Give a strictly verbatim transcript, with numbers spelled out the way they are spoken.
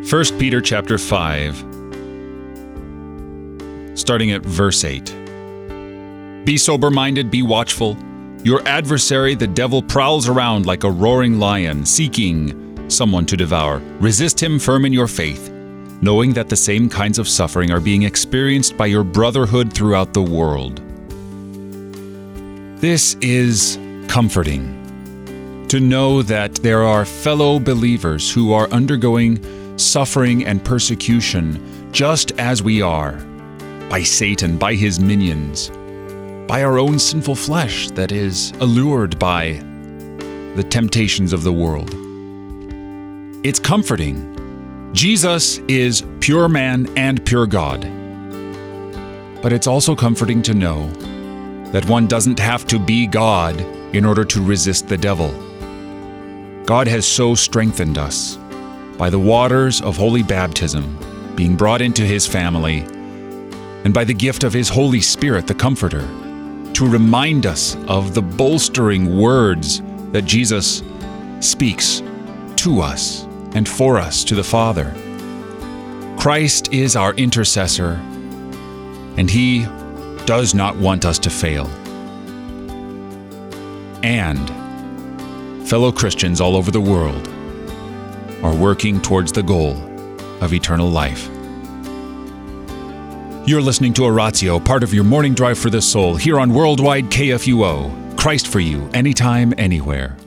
First Peter chapter five, starting at verse eight. Be sober-minded, be watchful. Your adversary, the devil, prowls around like a roaring lion, seeking someone to devour. Resist him firm in your faith, knowing that the same kinds of suffering are being experienced by your brotherhood throughout the world. This is comforting, to know that there are fellow believers who are undergoing suffering and persecution just as we are, by Satan, by his minions, by our own sinful flesh that is allured by the temptations of the world. It's comforting. Jesus is pure man and pure God. But it's also comforting to know that one doesn't have to be God in order to resist the devil. God has so strengthened us by the waters of holy baptism, being brought into his family, and by the gift of his Holy Spirit, the Comforter, to remind us of the bolstering words that Jesus speaks to us and for us to the Father. Christ is our intercessor, and he does not want us to fail. And fellow Christians all over the world are working towards the goal of eternal life. You're listening to Oratio, part of your morning drive for the soul, here on Worldwide K F U O. Christ for you, anytime, anywhere.